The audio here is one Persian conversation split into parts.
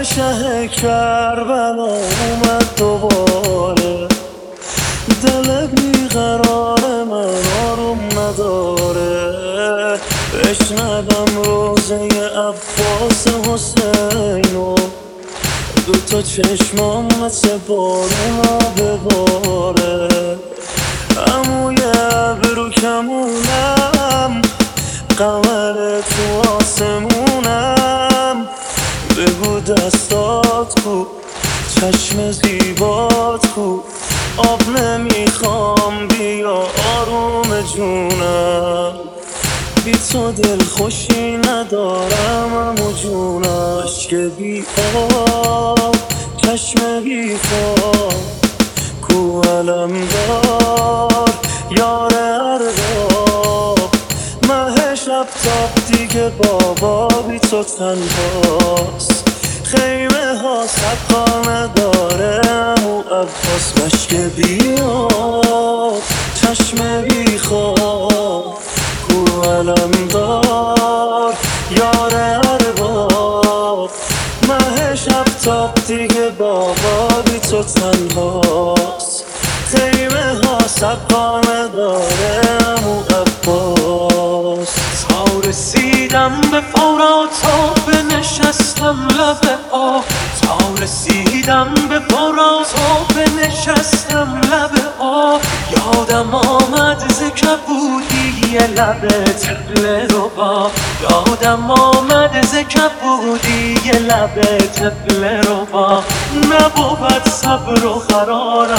شه کربلا اومد دوباره، دل بیقرار من آروم نداره. بشنوم روزه عباس حسینو، دوتا چشمام مثل بارونا بباره. عموی ابرو کمونم، قمر تو آسمونم، بگو دستات کو، چشم زیبات کو، آب نمیخوام بیا آروم جونم. بی تو دل خوشی ندارم امو جونم. عشق بی آب، چشم بی خواب، کو علم دار یار ارباب. مه شب تاب دیگه بابا بی تو تنهاست. خیمه ها سقا نداره امو عباس. مشک بی آب، چشم بی خواب، کو علم دار یار ارباب. مه شب تاب دیگه بابا بی تو تنهاست. خیمه ها سقا نداره امو عباس. تا رسیدم به فرات تا بنشستم لب آب، تا رسیدم به فرات تا بنشستم لب آب. یادم آمد ز کبودی لب طفل رباب، یادم آمد ز کبودی لب طفل رباب. نبود صبر و قرارم،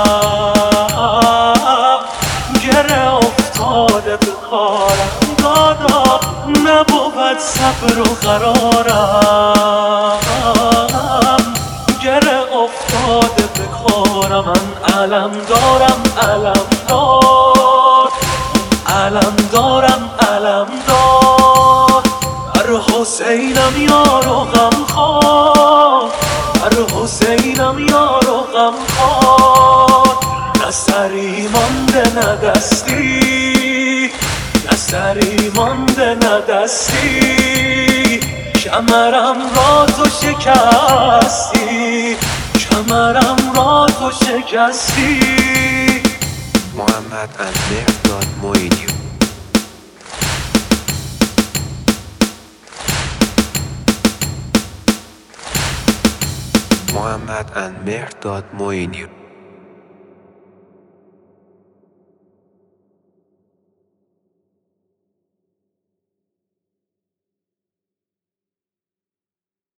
گره افتاده به کارم دادا. نبود صبر و قرارم، گره افتاده به کارم. من علم دارم علم دار، علم دارم علم دار. بر حسینم یار و غم خوار، بر حسینم یار و غم خوار. نه سری مانده نه دستی، نه سری مانده نه دستی. کمرم را تو شکستی، کمرم را تو شکستی. Muhammad and Mehrdad Moini. Muhammad and Mehrdad Moini.